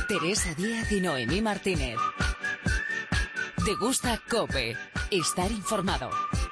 Teresa Díaz y Noemí Martínez. Te gusta COPE. Estar informado.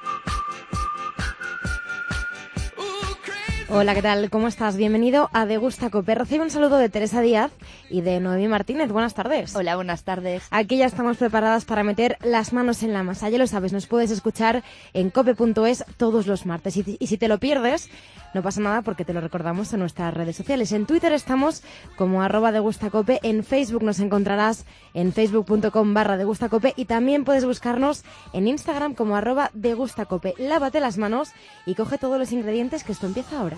Hola, ¿qué tal? ¿Cómo estás? Bienvenido a De Gusta COPE. Recibe un saludo de Teresa Díaz y de Noemí Martínez. Buenas tardes. Hola, buenas tardes. Aquí ya estamos preparadas para meter las manos en la masa. Ya lo sabes, nos puedes escuchar en cope.es todos los martes. Y si te lo pierdes, no pasa nada porque te lo recordamos en nuestras redes sociales. En Twitter estamos como @degustacope. En Facebook nos encontrarás en facebook.com/degustacope. Y también puedes buscarnos en Instagram como @degustacope. Lávate las manos y coge todos los ingredientes que esto empieza ahora.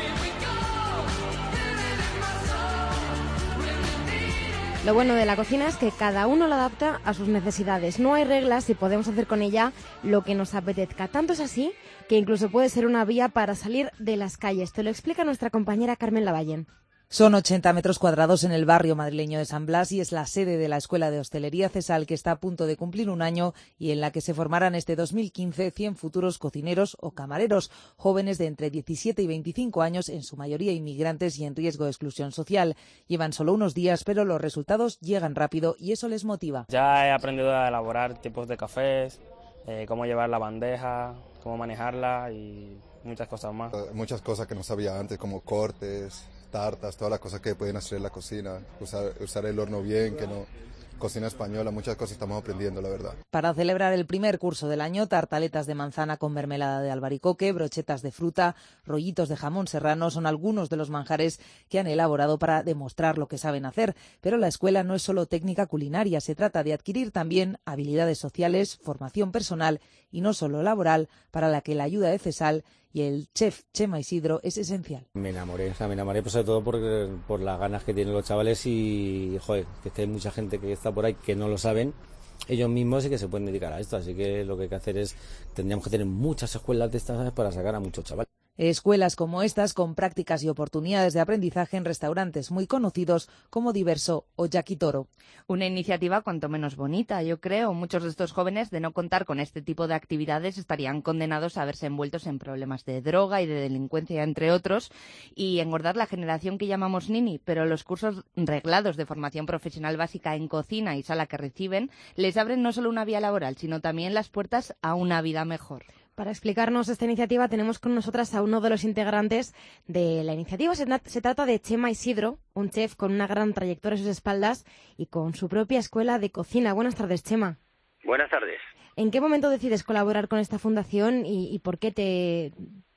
Lo bueno de la cocina es que cada uno la adapta a sus necesidades. No hay reglas y podemos hacer con ella lo que nos apetezca. Tanto es así que incluso puede ser una vía para salir de las calles. Te lo explica nuestra compañera Carmen Lavallén. Son 80 metros cuadrados en el barrio madrileño de San Blas y es la sede de la Escuela de Hostelería CESAL, que está a punto de cumplir un año y en la que se formarán este 2015 100 futuros cocineros o camareros, jóvenes de entre 17 y 25 años, en su mayoría inmigrantes y en riesgo de exclusión social. Llevan solo unos días, pero los resultados llegan rápido y eso les motiva. Ya he aprendido a elaborar tipos de cafés, cómo llevar la bandeja, cómo manejarla y muchas cosas más. Muchas cosas que no sabía antes, como cortes, tartas, todas las cosas que pueden hacer en la cocina, usar el horno bien, que no, cocina española, muchas cosas estamos aprendiendo, la verdad. Para celebrar el primer curso del año, tartaletas de manzana con mermelada de albaricoque, brochetas de fruta, rollitos de jamón serrano son algunos de los manjares que han elaborado para demostrar lo que saben hacer. Pero la escuela no es solo técnica culinaria, se trata de adquirir también habilidades sociales, formación personal y no solo laboral, para la que la ayuda de CESAL y el chef Chema Isidro es esencial. Me enamoré pues sobre todo por las ganas que tienen los chavales y, joder, que hay mucha gente que está por ahí que no lo saben ellos mismos y que se pueden dedicar a esto. Así que lo que hay que hacer tendríamos que tener muchas escuelas de estas para sacar a muchos chavales. Escuelas como estas, con prácticas y oportunidades de aprendizaje en restaurantes muy conocidos como Diverso o Yaquitoro. Una iniciativa cuanto menos bonita, yo creo. Muchos de estos jóvenes, de no contar con este tipo de actividades, estarían condenados a verse envueltos en problemas de droga y de delincuencia, entre otros, y engordar la generación que llamamos Nini. Pero los cursos reglados de formación profesional básica en cocina y sala que reciben les abren no solo una vía laboral, sino también las puertas a una vida mejor. Para explicarnos esta iniciativa tenemos con nosotras a uno de los integrantes de la iniciativa. Se trata de Chema Isidro, un chef con una gran trayectoria a sus espaldas y con su propia escuela de cocina. Buenas tardes, Chema. Buenas tardes. ¿En qué momento decides colaborar con esta fundación y por qué te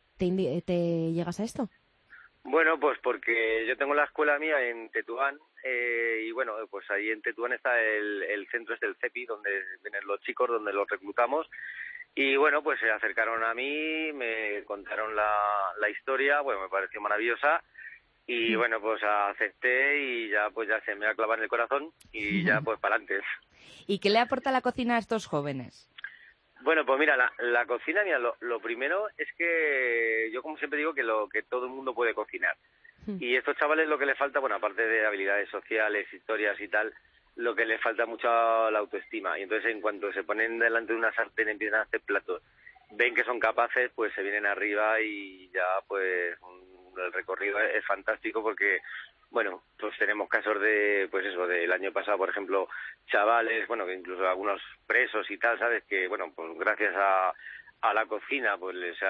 llegas a esto? Bueno, pues porque yo tengo la escuela mía en Tetuán y bueno, pues ahí en Tetuán está el centro del CEPI, donde vienen los chicos, donde los reclutamos. Y bueno, pues se acercaron a mí, me contaron la historia, bueno, me pareció maravillosa y bueno, pues acepté y ya se me ha clavado en el corazón y ya pues para adelante. ¿Y qué le aporta la cocina a estos jóvenes? Bueno, pues mira, la cocina, mira, lo primero es que yo como siempre digo que todo el mundo puede cocinar. Y estos chavales lo que les falta, bueno, aparte de habilidades sociales, historias y tal, lo que les falta mucho la autoestima. Y entonces en cuanto se ponen delante de una sartén y empiezan a hacer platos, ven que son capaces, pues se vienen arriba y ya pues el recorrido es fantástico porque, bueno, pues tenemos casos de, pues eso, del año pasado, por ejemplo, chavales, bueno, que incluso algunos presos y tal, ¿sabes? Que, bueno, pues gracias a la cocina, pues les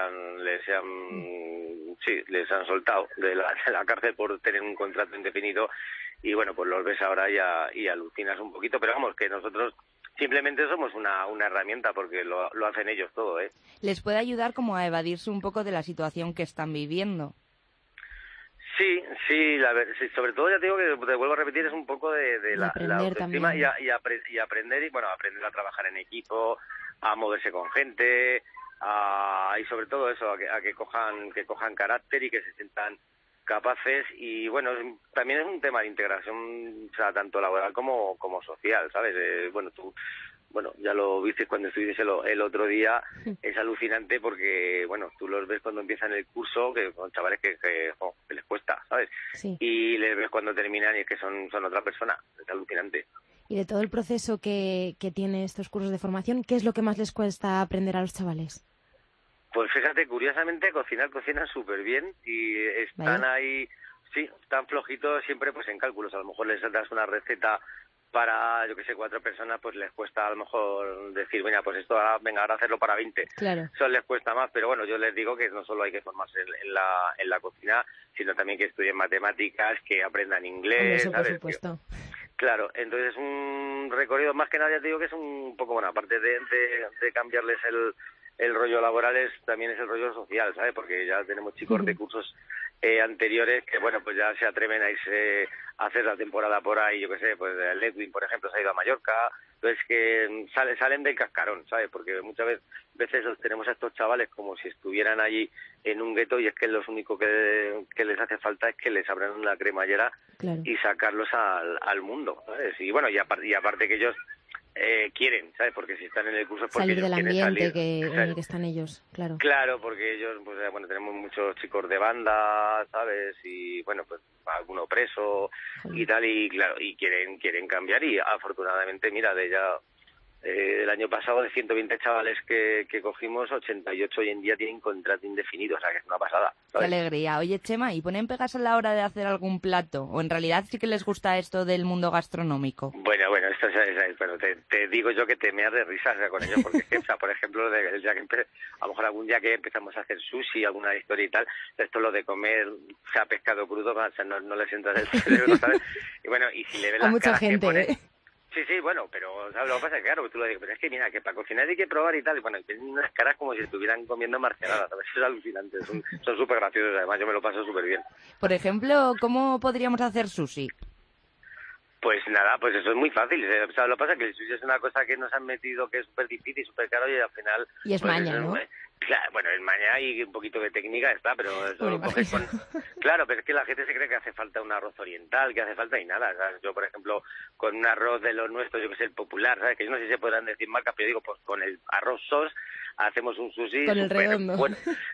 han soltado de la cárcel por tener un contrato indefinido y bueno, pues los ves ahora y alucinas un poquito, pero vamos, que nosotros simplemente somos una herramienta porque lo hacen ellos todo, ¿eh? ¿Les puede ayudar como a evadirse un poco de la situación que están viviendo? Sí, sobre todo ya te digo que te vuelvo a repetir, es un poco de la autoestima y aprender a trabajar en equipo, a moverse con gente, y sobre todo eso, a que cojan carácter y que se sientan capaces y bueno, también es un tema de integración, o sea, tanto laboral como social, ¿sabes? Bueno, ya lo viste cuando estuviste el otro día, es alucinante porque, bueno, tú los ves cuando empiezan el curso, que son chavales que les cuesta, ¿sabes? Sí. Y les ves cuando terminan y es que son otra persona, es alucinante. Y de todo el proceso que tiene estos cursos de formación, ¿qué es lo que más les cuesta aprender a los chavales? Pues fíjate, curiosamente cocinan súper bien y están ahí, o Sí, están flojitos siempre pues en cálculos. A lo mejor les das una receta para, yo que sé, 4 personas, pues les cuesta a lo mejor decir, pues esto, ahora hacerlo para 20. Claro. Eso les cuesta más, pero bueno, yo les digo que no solo hay que formarse en la cocina, sino también que estudien matemáticas, que aprendan inglés, Eso, ¿sabes? por supuesto. Claro, entonces es un recorrido, más que nada ya te digo que es un poco, bueno, aparte de cambiarles el rollo laboral, también es el rollo social, ¿sabes? Porque ya tenemos chicos de cursos anteriores que, bueno, pues ya se atreven a irse a hacer la temporada por ahí, yo qué sé, pues el Edwin, por ejemplo, se ha ido a Mallorca, entonces que salen del cascarón, ¿sabes? Porque muchas veces tenemos a estos chavales como si estuvieran allí en un gueto y es que lo único que les hace falta es que les abran una cremallera y sacarlos al mundo, ¿sabes? Y bueno, y aparte que ellos quieren, ¿sabes? Porque si están en el curso es porque salir ellos del quieren ambiente salir. en el que están ellos, claro. Claro, porque ellos, pues bueno, tenemos muchos chicos de banda, ¿sabes? Y bueno, pues alguno preso y tal, y claro, y quieren cambiar, y afortunadamente, mira, del año pasado, de 120 chavales que cogimos, 88 hoy en día tienen contrato indefinido, o sea que es una pasada, ¿sabes? Qué alegría. Oye, Chema, ¿y ponen pegas a la hora de hacer algún plato? ¿O en realidad sí que les gusta esto del mundo gastronómico? Bueno, esto bueno, te digo yo que te meas de risa, o sea, con ellos, porque es que, o sea, por ejemplo, el día que a lo mejor algún día que empezamos a hacer sushi, alguna historia y tal, esto lo de comer, o sea, pescado crudo, o sea, no les entra del cerebro, ¿sabes? Y bueno, y si le ven las mucha caras gente, que pone... Sí, bueno, pero ¿sabes lo que pasa? Que claro, tú lo dices, pero es que mira, que para cocinar hay que probar y tal, y bueno, tienen unas caras como si estuvieran comiendo marcianadas, ¿sabes? Es alucinante, son súper graciosos, además yo me lo paso súper bien. Por ejemplo, ¿cómo podríamos hacer sushi? Pues nada, pues eso es muy fácil, ¿sabes lo que pasa? Que el sushi es una cosa que nos han metido que es súper difícil, súper caro, y al final... Y es pues, maña, ¿no? Claro, bueno, es maña y un poquito de técnica está, pero eso lo coges con... Claro, pero es que la gente se cree que hace falta un arroz oriental, que hace falta y nada, ¿sabes? Yo, por ejemplo, con un arroz de los nuestros, yo que sé, el popular, ¿sabes? Que yo no sé si se podrán decir marcas, pero digo, pues con el arroz sos hacemos un sushi... Con el redondo. Bueno,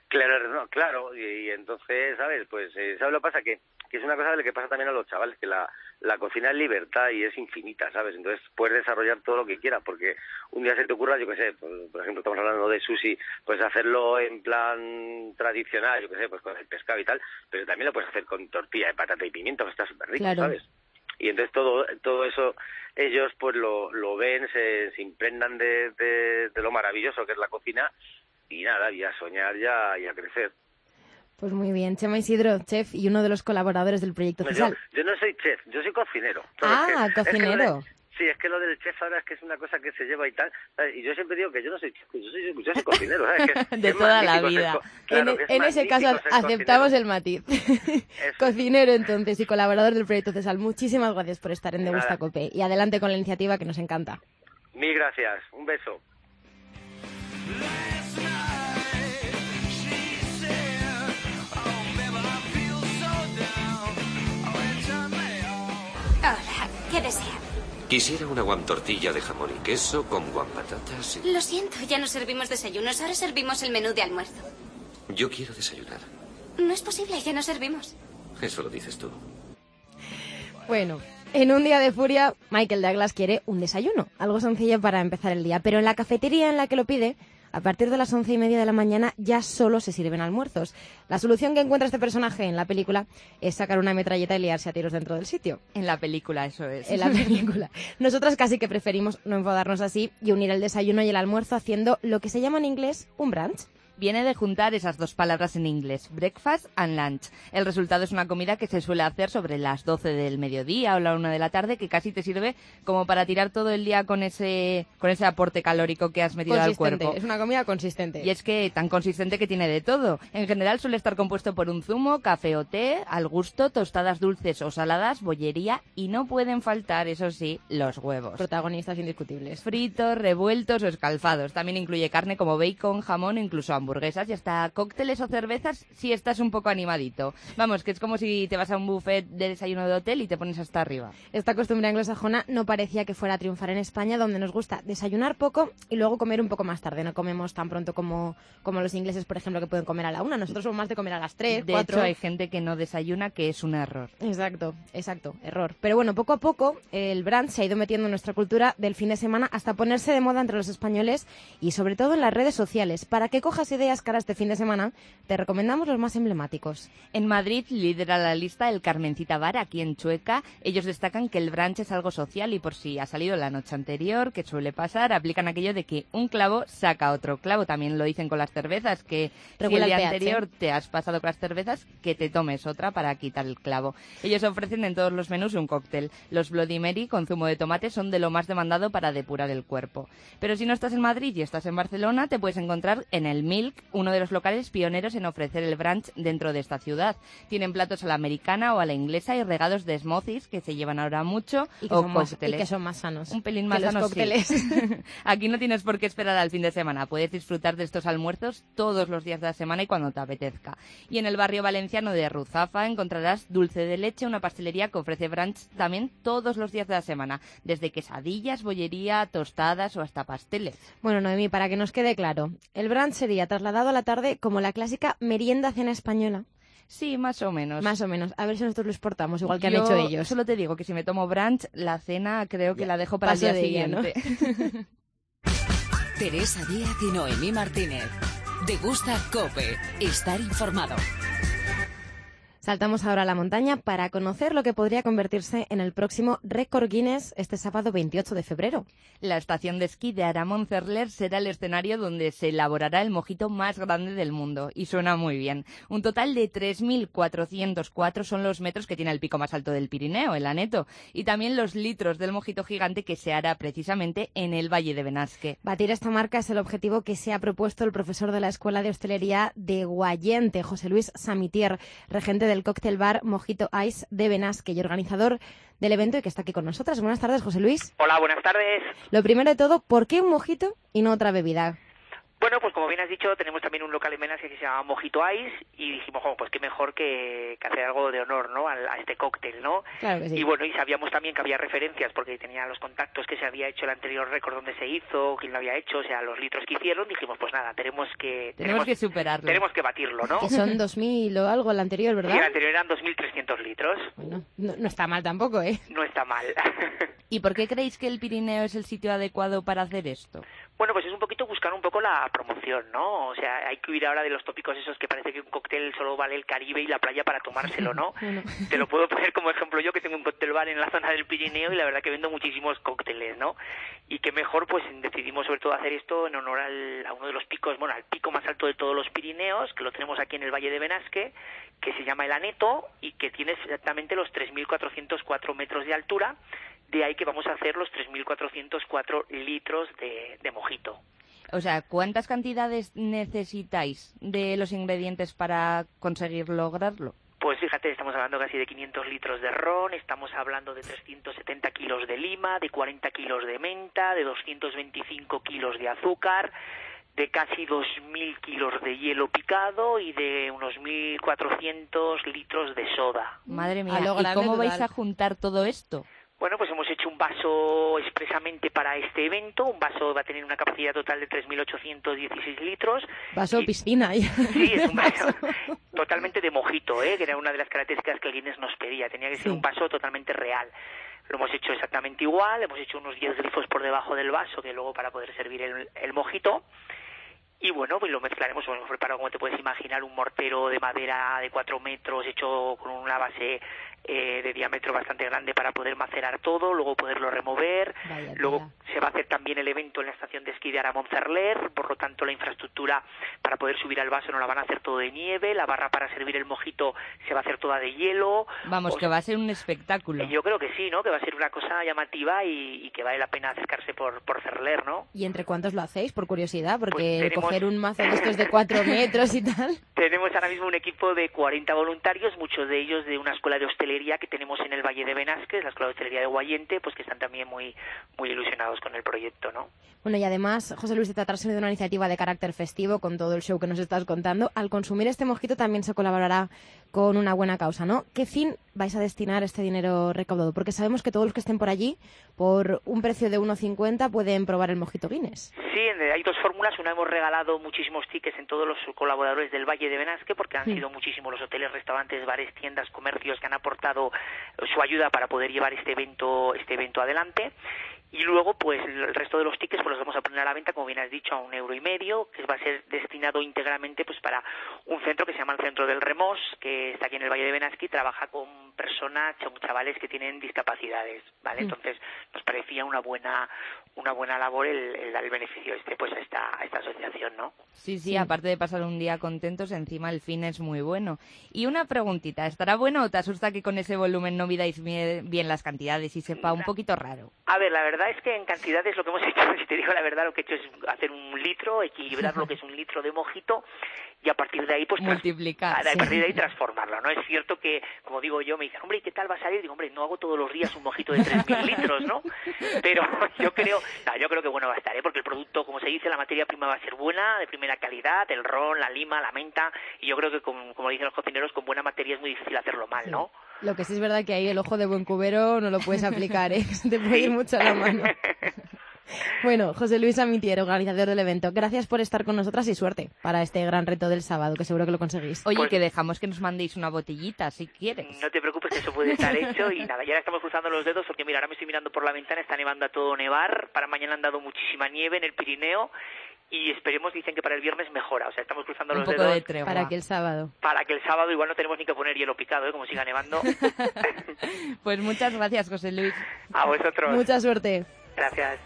claro, y entonces, ¿sabes? Pues, ¿sabes lo que pasa? Que es una cosa de lo que pasa también a los chavales, que la cocina es libertad y es infinita, ¿sabes? Entonces puedes desarrollar todo lo que quieras, porque un día se te ocurra, yo qué sé, pues, por ejemplo, estamos hablando de sushi, pues hacerlo en plan tradicional, yo qué sé, pues con el pescado y tal, pero también lo puedes hacer con tortilla de patata y pimiento, que está súper rico, claro. ¿sabes? Y entonces todo eso ellos pues lo ven, se impregnan de lo maravilloso que es la cocina, y nada, y a soñar ya y a crecer. Pues muy bien, Chema Isidro, chef y uno de los colaboradores del proyecto CESAL. Yo no soy chef, yo soy cocinero. Cocinero. Sí, es que lo del chef ahora es que es una cosa que se lleva y tal, ¿sabes? Y yo siempre digo que yo no soy chef, yo soy cocinero, ¿sabes? Que de toda la vida. En ese caso aceptamos el matiz. Cocinero, entonces, y colaborador del proyecto CESAL. Muchísimas gracias por estar en De Gusta Cope. Y adelante con la iniciativa, que nos encanta. Mil gracias. Un beso. Hola, ¿qué desea? Quisiera una guam tortilla de jamón y queso con guam patatas. Lo siento, ya no servimos desayunos, ahora servimos el menú de almuerzo. Yo quiero desayunar. No es posible, ya no servimos. Eso lo dices tú. Bueno, en un día de furia, Michael Douglas quiere un desayuno, algo sencillo para empezar el día, pero en la cafetería en la que lo pide, a partir de las 11:30 de la mañana ya solo se sirven almuerzos. La solución que encuentra este personaje en la película es sacar una metralleta y liarse a tiros dentro del sitio. En la película, eso es. En la película. Nosotras casi que preferimos no enfadarnos así y unir el desayuno y el almuerzo haciendo lo que se llama en inglés un brunch. Viene de juntar esas dos palabras en inglés, breakfast and lunch. El resultado es una comida que se suele hacer sobre las 12 del mediodía o la 1 de la tarde, que casi te sirve como para tirar todo el día con ese aporte calórico que has metido al cuerpo. Es una comida consistente. Y es que tan consistente que tiene de todo. En general suele estar compuesto por un zumo, café o té, al gusto, tostadas dulces o saladas, bollería, y no pueden faltar, eso sí, los huevos. Protagonistas indiscutibles. Fritos, revueltos o escalfados. También incluye carne como bacon, jamón o incluso hamburguesas, y hasta cócteles o cervezas si estás un poco animadito. Vamos, que es como si te vas a un buffet de desayuno de hotel y te pones hasta arriba. Esta costumbre anglosajona no parecía que fuera a triunfar en España, donde nos gusta desayunar poco y luego comer un poco más tarde. No comemos tan pronto como los ingleses, por ejemplo, que pueden comer a la 1. Nosotros somos más de comer a las 3, 4. De hecho, hay gente que no desayuna, que es un error. Exacto, error. Pero bueno, poco a poco el brunch se ha ido metiendo en nuestra cultura del fin de semana hasta ponerse de moda entre los españoles y sobre todo en las redes sociales. Para que cojas ideas cara a este fin de semana, te recomendamos los más emblemáticos. En Madrid lidera la lista el Carmencita Bar, aquí en Chueca. Ellos destacan que el brunch es algo social y por si ha salido la noche anterior, que suele pasar, aplican aquello de que un clavo saca otro clavo. También lo dicen con las cervezas, que si el día anterior te has pasado con las cervezas, que te tomes otra para quitar el clavo. Ellos ofrecen en todos los menús un cóctel. Los Bloody Mary con zumo de tomate son de lo más demandado para depurar el cuerpo. Pero si no estás en Madrid y estás en Barcelona, te puedes encontrar en el Milk, uno de los locales pioneros en ofrecer el brunch dentro de esta ciudad. Tienen platos a la americana o a la inglesa y regados de smoothies que se llevan ahora mucho, y que o son cócteles. Y que son más sanos. Un pelín más que los sanos, cócteles. Sí. Aquí no tienes por qué esperar al fin de semana. Puedes disfrutar de estos almuerzos todos los días de la semana y cuando te apetezca. Y en el barrio valenciano de Ruzafa encontrarás dulce de leche, una pastelería que ofrece brunch también todos los días de la semana, desde quesadillas, bollería, tostadas o hasta pasteles. Bueno, Noemí, para que nos quede claro, el brunch sería trasladado a la tarde como la clásica merienda-cena española. Sí, más o menos. Más o menos. A ver si nosotros lo exportamos, igual que han hecho ellos. Solo te digo que si me tomo brunch, la cena creo que la dejo para el día siguiente. ¿No? Teresa Díaz y Noemí Martínez. De Gusta COPE. Estar informado. Saltamos ahora a la montaña para conocer lo que podría convertirse en el próximo récord Guinness este sábado 28 de febrero. La estación de esquí de Aramón-Cerler será el escenario donde se elaborará el mojito más grande del mundo. Y suena muy bien. Un total de 3.404 son los metros que tiene el pico más alto del Pirineo, el Aneto. Y también los litros del mojito gigante que se hará precisamente en el Valle de Benasque. Batir esta marca es el objetivo que se ha propuesto el profesor de la Escuela de Hostelería de Guayente, José Luis Samitier, regente del cóctel bar Mojito Ice de Benasque y organizador del evento y que está aquí con nosotras. Buenas tardes, José Luis. Hola, buenas tardes. Lo primero de todo, ¿por qué un mojito y no otra bebida? Bueno, pues como bien has dicho, tenemos también un local en Benasque que se llama Mojito Ice y dijimos, pues qué mejor que hacer algo de honor, ¿no? A este cóctel, ¿no? Claro que sí. Y bueno, y sabíamos también que había referencias porque tenía los contactos que se había hecho el anterior récord donde se hizo, quién lo había hecho, o sea, los litros que hicieron, dijimos, pues nada, tenemos que superarlo. Tenemos que batirlo, ¿no? Que son 2.000 o algo el anterior, ¿verdad? Sí, el anterior eran 2.300 litros. Bueno, no está mal tampoco, ¿eh? No está mal. ¿Y por qué creéis que el Pirineo es el sitio adecuado para hacer esto? Bueno, pues es un poquito buscar un poco la promoción, ¿no? O sea, hay que huir ahora de los tópicos esos que parece que un cóctel solo vale el Caribe y la playa para tomárselo, ¿no? Bueno. Te lo puedo poner como ejemplo yo, que tengo un cóctel bar en la zona del Pirineo y la verdad que vendo muchísimos cócteles, ¿no? Y que mejor, pues decidimos sobre todo hacer esto en honor a uno de los picos, bueno, al pico más alto de todos los Pirineos, que lo tenemos aquí en el Valle de Benasque, que se llama el Aneto y que tiene exactamente los 3.404 metros de altura. De ahí que vamos a hacer los 3.404 litros de mojito. O sea, ¿cuántas cantidades necesitáis de los ingredientes para conseguir lograrlo? Pues fíjate, estamos hablando casi de 500 litros de ron, estamos hablando de 370 kilos de lima, de 40 kilos de menta, de 225 kilos de azúcar, de casi 2.000 kilos de hielo picado y de unos 1.400 litros de soda. Madre mía, ¿y cómo vais a juntar todo esto? Bueno, pues hemos hecho un vaso expresamente para este evento. Un vaso va a tener una capacidad total de 3.816 litros. Vaso piscina. Sí, es un vaso totalmente de mojito, que era una de las características que el Guinness nos pedía. Tenía que ser un vaso totalmente real. Lo hemos hecho exactamente igual. Hemos hecho unos 10 grifos por debajo del vaso, que luego para poder servir el mojito. Y bueno, pues lo mezclaremos. Hemos preparado, como te puedes imaginar, un mortero de madera de 4 metros hecho con una base de diámetro bastante grande para poder macerar todo, luego poderlo remover. Luego se va a hacer también el evento en la estación de esquí de Aramón-Cerler, por lo tanto la infraestructura para poder subir al vaso no la van a hacer todo de nieve, la barra para servir el mojito se va a hacer toda de hielo. Vamos, que va a ser un espectáculo. Yo creo que sí, ¿no? Que va a ser una cosa llamativa y que vale la pena acercarse por Cerler, ¿no? ¿Y entre cuántos lo hacéis, por curiosidad? Porque pues coger un mazo de estos de 4 metros y tal... Tenemos ahora mismo un equipo de 40 voluntarios, muchos de ellos de una escuela de hostelería que tenemos en el Valle de Benasque, la Escuela de Hostelería de Guayente, pues que están también muy ilusionados con el proyecto, ¿no? Bueno, y además, José Luis, de tratarse de una iniciativa de carácter festivo, con todo el show que nos estás contando, al consumir este mojito también se colaborará con una buena causa, ¿no? ¿Qué fin vais a destinar este dinero recaudado? Porque sabemos que todos los que estén por allí, por un precio de 1,50, pueden probar el mojito Guinness. Sí, hay dos fórmulas. Una, hemos regalado muchísimos tickets en todos los colaboradores del Valle de Benasque, porque han sido muchísimos los hoteles, restaurantes, bares, tiendas, comercios que han aportado su ayuda para poder llevar este evento adelante. Y luego, pues el resto de los tickets pues los vamos a poner a la venta, como bien has dicho, a €1,50, que va a ser destinado íntegramente pues para un centro que se llama el Centro del Remós, que está aquí en el Valle de Benasque y trabaja con personas, chavales que tienen discapacidades, ¿vale? Entonces nos parecía una buena labor el dar el beneficio pues a esta asociación, ¿no? Sí, aparte de pasar un día contentos, encima el fin es muy bueno. Y una preguntita, ¿estará bueno o te asusta que con ese volumen no midáis bien las cantidades y sepa un poquito raro? A ver, la verdad es que en cantidades lo que hemos hecho, si te digo la verdad, lo que he hecho es hacer 1 litro, equilibrar lo que es 1 litro de mojito y a partir de ahí pues multiplicar, a partir de ahí transformarlo, ¿no? Es cierto que, como digo yo, me dicen, hombre, ¿y qué tal va a salir? Digo, hombre, no hago todos los días un mojito de 3.000 litros, ¿no? Pero yo creo que bueno va a estar, ¿eh? Porque el producto, como se dice, la materia prima va a ser buena, de primera calidad, el ron, la lima, la menta, y yo creo que como dicen los cocineros, con buena materia es muy difícil hacerlo mal, ¿no? Lo que sí es verdad que ahí el ojo de buen cubero no lo puedes aplicar, ¿eh? Se te puede ir mucho a la mano. Bueno, José Luis Amitier, organizador del evento, gracias por estar con nosotras y suerte para este gran reto del sábado, que seguro que lo conseguís. Oye, que dejamos que nos mandéis una botellita, si quieres. No te preocupes, que eso puede estar hecho y nada, ya ahora estamos cruzando los dedos porque mira, ahora me estoy mirando por la ventana, está nevando a todo nevar, para mañana han dado muchísima nieve en el Pirineo y esperemos, dicen que para el viernes mejora, o sea, estamos cruzando los dedos. De tregua. Para que el sábado igual no tenemos ni que poner hielo picado, como siga nevando. Pues muchas gracias, José Luis. A vosotros. Mucha suerte. Gracias.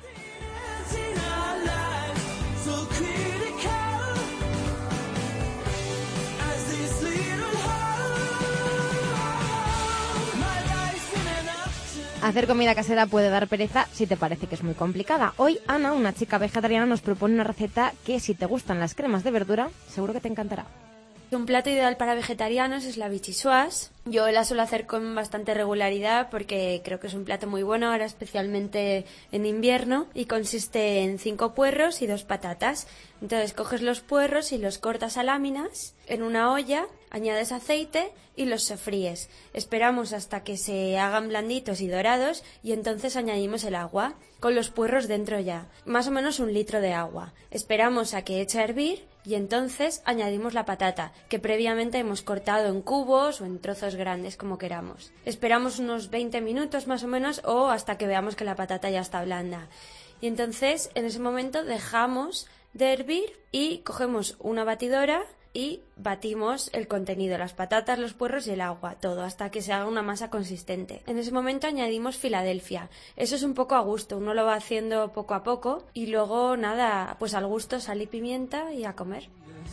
Hacer comida casera puede dar pereza si te parece que es muy complicada. Hoy Ana, una chica vegetariana, nos propone una receta que, si te gustan las cremas de verdura, seguro que te encantará. Un plato ideal para vegetarianos es la vichyssoise. Yo la suelo hacer con bastante regularidad porque creo que es un plato muy bueno, ahora especialmente en invierno, y consiste en 5 puerros y 2 patatas. Entonces coges los puerros y los cortas a láminas en una olla, añades aceite y los sofríes. Esperamos hasta que se hagan blanditos y dorados y entonces añadimos el agua, con los puerros dentro ya, más o menos 1 litro de agua. Esperamos a que eche a hervir y entonces añadimos la patata, que previamente hemos cortado en cubos o en trozos grandes, como queramos. Esperamos unos 20 minutos más o menos o hasta que veamos que la patata ya está blanda. Y entonces en ese momento dejamos de hervir y cogemos una batidora y batimos el contenido, las patatas, los puerros y el agua, todo, hasta que se haga una masa consistente. En ese momento añadimos Filadelfia. Eso es un poco a gusto, uno lo va haciendo poco a poco y luego nada, pues al gusto sal y pimienta y a comer.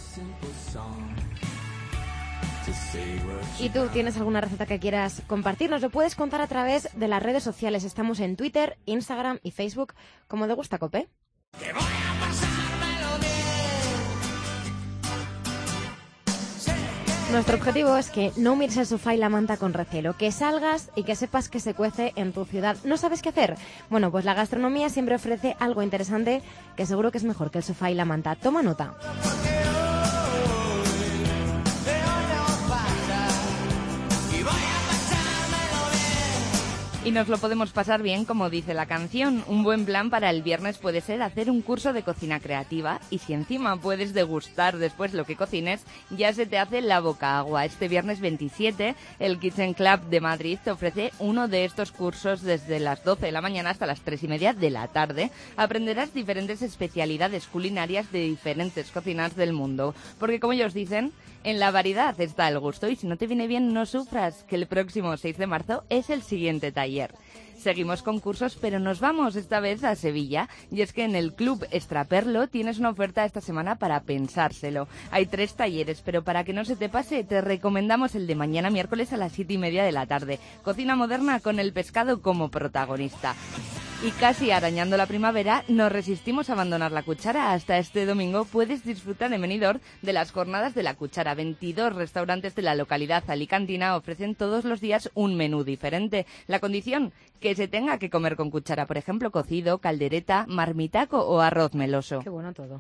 ¿Y tú tienes alguna receta que quieras compartir? Nos lo puedes contar a través de las redes sociales. Estamos en Twitter, Instagram y Facebook como De Gusta Cope. Nuestro objetivo es que no mires el sofá y la manta con recelo, que salgas y que sepas que se cuece en tu ciudad. ¿No sabes qué hacer? Bueno, pues la gastronomía siempre ofrece algo interesante que seguro que es mejor que el sofá y la manta. Toma nota. Y nos lo podemos pasar bien, como dice la canción. Un buen plan para el viernes puede ser hacer un curso de cocina creativa y si encima puedes degustar después lo que cocines, ya se te hace la boca agua. Este viernes 27, el Kitchen Club de Madrid te ofrece uno de estos cursos desde las 12 de la mañana hasta las 3:30 de la tarde. Aprenderás diferentes especialidades culinarias de diferentes cocinas del mundo. Porque, como ellos dicen, en la variedad está el gusto y si no te viene bien, no sufras, que el próximo 6 de marzo es el siguiente taller. Seguimos con cursos, pero nos vamos esta vez a Sevilla. Y es que en el Club Extraperlo tienes una oferta esta semana para pensárselo. Hay 3 talleres, pero para que no se te pase, te recomendamos el de mañana miércoles a las 7:30 de la tarde. Cocina moderna con el pescado como protagonista. Y casi arañando la primavera, nos resistimos a abandonar la cuchara. Hasta este domingo puedes disfrutar en Benidorm de las jornadas de la cuchara. 22 restaurantes de la localidad alicantina ofrecen todos los días un menú diferente. La condición, que se tenga que comer con cuchara, por ejemplo, cocido, caldereta, marmitaco o arroz meloso. Qué bueno todo.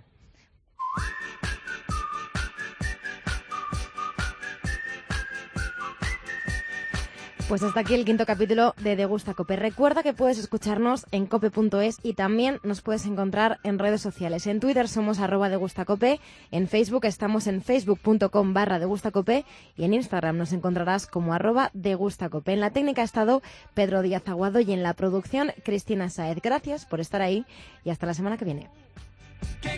Pues hasta aquí el 5º capítulo de Degusta Cope. Recuerda que puedes escucharnos en cope.es y también nos puedes encontrar en redes sociales. En Twitter somos @degustacope, en Facebook estamos en facebook.com/degustacope y en Instagram nos encontrarás como @degustacope. En la técnica ha estado Pedro Díaz Aguado y en la producción Cristina Sáez. Gracias por estar ahí y hasta la semana que viene.